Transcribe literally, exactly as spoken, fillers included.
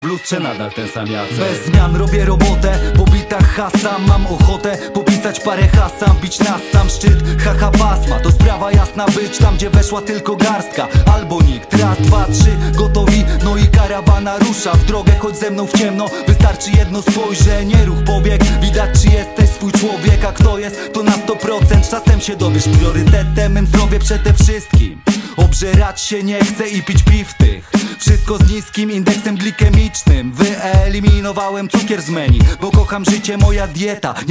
W lustrze nadal ten sam Jacek. Bez zmian robię robotę, po bitach hasa. Mam ochotę popisać parę hasam, bić nas sam szczyt, haha pasma. To sprawa jasna być tam, gdzie weszła tylko garstka albo nikt. Raz, dwa, trzy, gotowi, no i karawana rusza w drogę. Chodź ze mną w ciemno, wystarczy jedno spojrzenie, ruch pobieg. Widać, czy jesteś swój człowiek, a kto jest, to na sto procent. Czasem się dowiesz, priorytetem mym zdrowie przede wszystkim. Obżerać się nie chcę i pić piw tych. Wszystko z niskim indeksem glikemicznym. Wyeliminowałem cukier z menu, bo kocham życie, moja dieta.